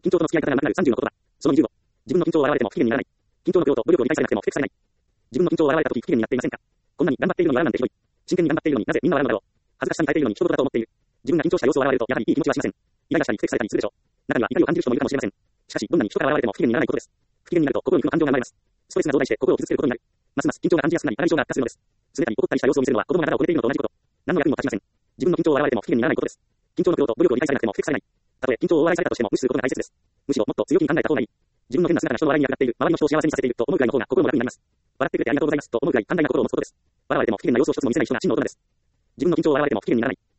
緊張との付き合い方がなくなる30の言葉。その20を。自分の緊張を現れても不機嫌にならない。緊張の強と努力を理解されなくてもふてくされない。自分の緊張を現れた時不機嫌になっていませんか？こんなに頑張っているのに笑うなんてひどい。真剣に頑張っているのになぜみんな笑うのだろう。恥ずかしさに耐えているのに一言だと思っている。自分が緊張した様子を現れるとやはりいい気持ちはしません。イライラしたりふてくされたりするでしょう。中には怒りを感じる人もいるかもしれません。しかしどんなに人から現れても不機嫌にならないことです。不機嫌になると心に負の感情が生まれます。ストレスが増大して心を傷つけることになる。ますます緊張が感じやすくなり、体調が悪化するのです。冷たり怒ったりした様子を見せるのは子供が腹をこねているのと同じこと。何の役にも立ちません。自分の緊張を現れても不機嫌にならないことです。緊張の強と努力を理解されなくてもふてくされない。たとえ緊張をお笑いされたとしても無視することが大切です。むしろもっと強気に考えた方がいい。自分の変な姿が人の笑いに役立っている、周りの人を幸せにさせていると思うくらいの方が心も楽になります。笑ってくれてありがとうございますと思うくらい寛大な心を持つことです。笑われても不機嫌な様子を一つも見せない人が真の大人です。自分の緊張を現れても不機嫌にならない。